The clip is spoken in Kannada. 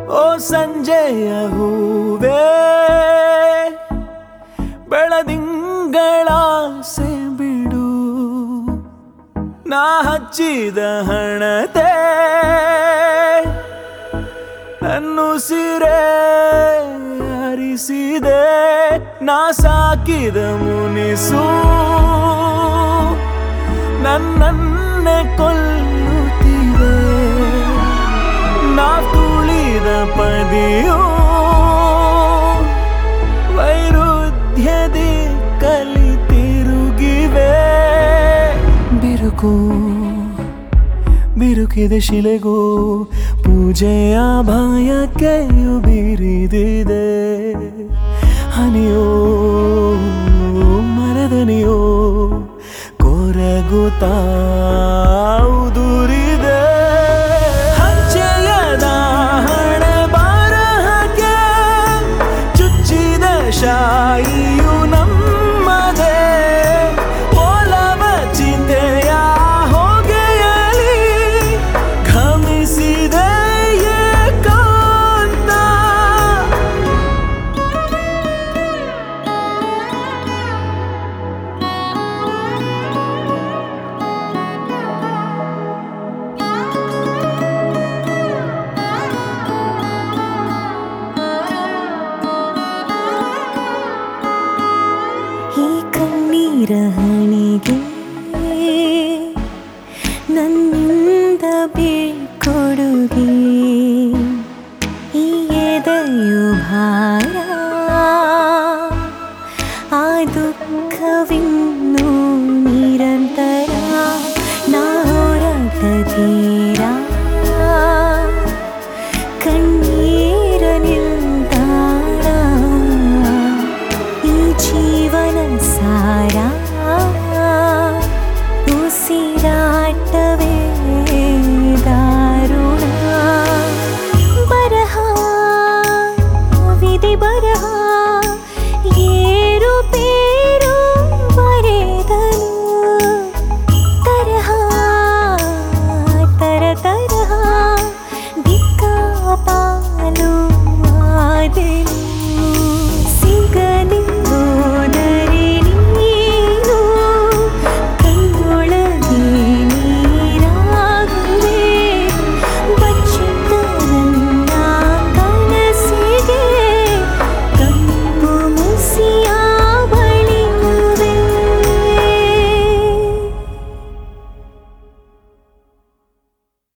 ಓ ಸಂಜೆಯ ಹೂವೇ ಬೆಳದಿಂಗಳ ಬಿಡು ನಾ ಹಚ್ಚಿದ ಹಣತೆ ನನ್ನುಸಿರೇ ಹರಿಸಿದೆ ನಾ ಸಾಕಿದ ಮುನಿಸು ನನ್ನನ್ನೇ ಕೊಲ್ಲುತ್ತಿದೆ ನಾ ತುಳಿದ ಪದಿಯು ವೈರುಧ್ಯದಿ ಕಲಿತಿರುಗಿವೆ ಬಿರುಕಿದೆ ಶಿಲೆಗೂ ಪೂಜೆಯ ಭಯಕ್ಕೆಯು ಬೀರಿದಿದೆ ಹನಿಯೋ ಮರದನಿಯೋ ಕೊರಗುತ್ತಾ ಉದುರಿದೆ ಹಂಚೆಯದ ಹಣೆ ಬರಹಕ್ಕೆ ಚುಚ್ಚಿದ ಶಾಯಿಯು ನಮ್ಮದೇ ಓಲವ ಚಿಂತೆಯ ಹೊಗೆಯಲಿ ಘಮಿಸಿದೆ ಏಕಾಂತ ಈ ಕಣ್ಣೀರ ಹಣಿಗೆ ನನ್ನಿಂದ ಬೀಳ್ಕೊಡುಗೆ ಈ ಎದೆಯು ಭಾರ ಆ ದುಃಖವಿನ್ನೂ ನಿರಂತರ ನಾ ಹೊರಟ ತೀರ